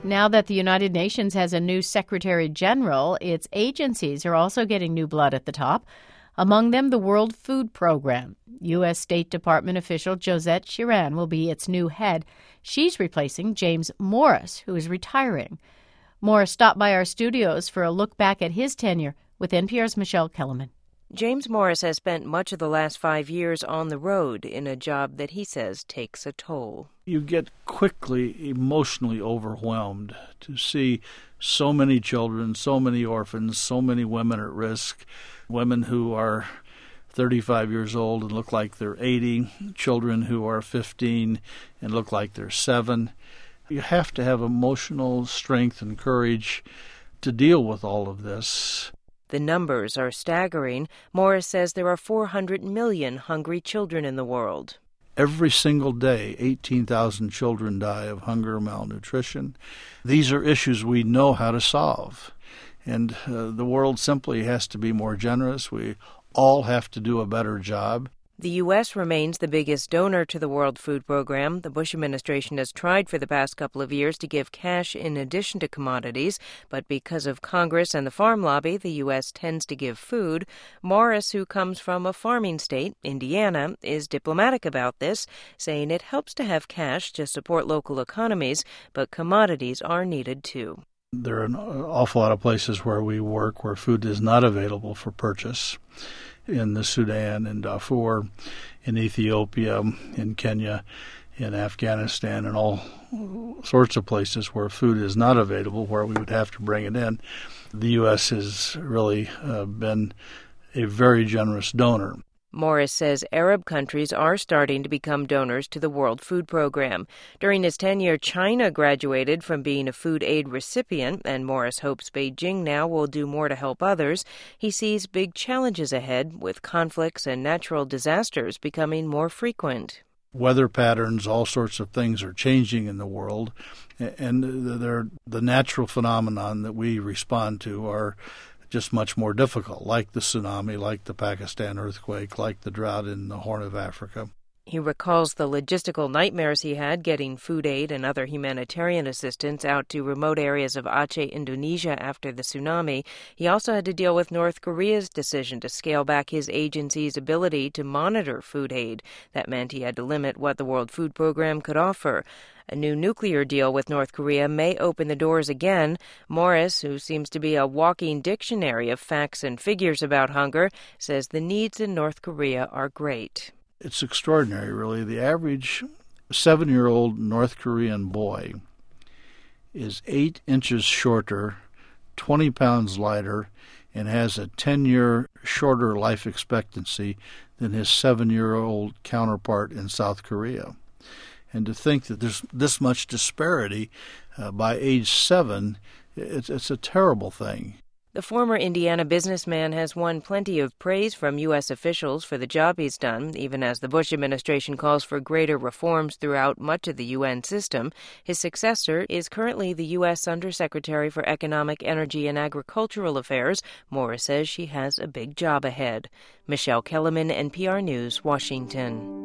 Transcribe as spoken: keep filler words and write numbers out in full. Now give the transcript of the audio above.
Now that the United Nations has a new Secretary General, its agencies are also getting new blood at the top. Among them, the World Food Program. U S. State Department official Josette Chiran will be its new head. She's replacing James Morris, who is retiring. Morris stopped by our studios for a look back at his tenure with N P R's Michelle Kellerman. James Morris has spent much of the last five years on the road in a job that he says takes a toll. You get quickly emotionally overwhelmed to see so many children, so many orphans, so many women at risk, women who are thirty-five years old and look like they're eighty, children who are fifteen and look like they're seven. You have to have emotional strength and courage to deal with all of this. The numbers are staggering. Morris says there are four hundred million hungry children in the world. Every single day, eighteen thousand children die of hunger or malnutrition. These are issues we know how to solve. And uh, the world simply has to be more generous. We all have to do a better job. The U S remains the biggest donor to the World Food Program. The Bush administration has tried for the past couple of years to give cash in addition to commodities, but because of Congress and the farm lobby, the U S tends to give food. Morris, who comes from a farming state, Indiana, is diplomatic about this, saying it helps to have cash to support local economies, but commodities are needed too. There are an awful lot of places where we work where food is not available for purchase. In the Sudan, in Darfur, in Ethiopia, in Kenya, in Afghanistan, and all sorts of places where food is not available, where we would have to bring it in. The U S has really uh, been a very generous donor. Morris says Arab countries are starting to become donors to the World Food Program. During his tenure, China graduated from being a food aid recipient, and Morris hopes Beijing now will do more to help others. He sees big challenges ahead, with conflicts and natural disasters becoming more frequent. Weather patterns, all sorts of things are changing in the world, and they're, the natural phenomenon that we respond to are just much more difficult, like the tsunami, like the Pakistan earthquake, like the drought in the Horn of Africa. He recalls the logistical nightmares he had getting food aid and other humanitarian assistance out to remote areas of Aceh, Indonesia after the tsunami. He also had to deal with North Korea's decision to scale back his agency's ability to monitor food aid. That meant he had to limit what the World Food Program could offer. A new nuclear deal with North Korea may open the doors again. Morris, who seems to be a walking dictionary of facts and figures about hunger, says the needs in North Korea are great. It's extraordinary, really. The average seven-year-old North Korean boy is eight inches shorter, twenty pounds lighter, and has a ten-year shorter life expectancy than his seven-year-old counterpart in South Korea. And to think that there's this much disparity uh, by age seven, it's, it's a terrible thing. The former Indiana businessman has won plenty of praise from U S officials for the job he's done, even as the Bush administration calls for greater reforms throughout much of the U N system. His successor is currently the U S Undersecretary for Economic, Energy, and Agricultural Affairs. Morris says she has a big job ahead. Michelle Kellerman, N P R News, Washington.